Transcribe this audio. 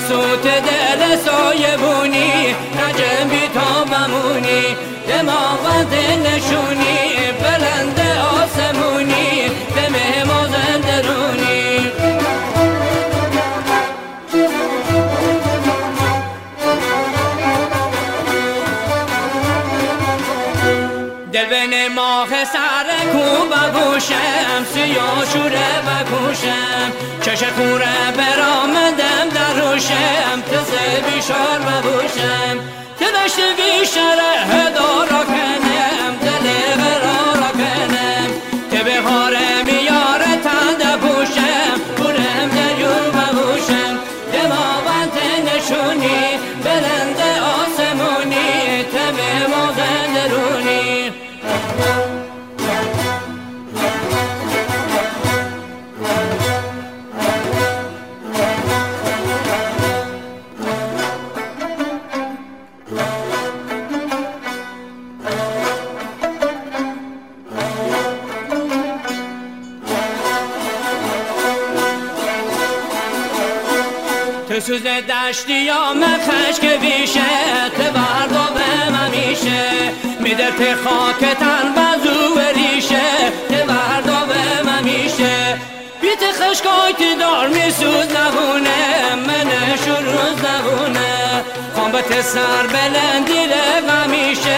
سوت دل سایبونی نجم بی تا بمونی دماغت نشونی بلند آسمونی دم ما زندرونی دل بین ماه سر کو بگوشم سیاه شوره بگوشم چش خوره برامدم در روشم تزه بیشار بگوشم تدشت بیشاره هدارا کنم دل غرارا کنم که به هاره میاره تنده بوشم برم دریو بگوشم دماغت نشونی بلند آسمونی تم ما زندرونی تو سوز دشتی یا مخشک بیشه تو بردا به من میشه میدر ته خاکتن بزو ریشه تو بردا به من میشه بیت خشکای دار میسوز نبونه من شروز نبونه خامبت سر بلندی رقم میشه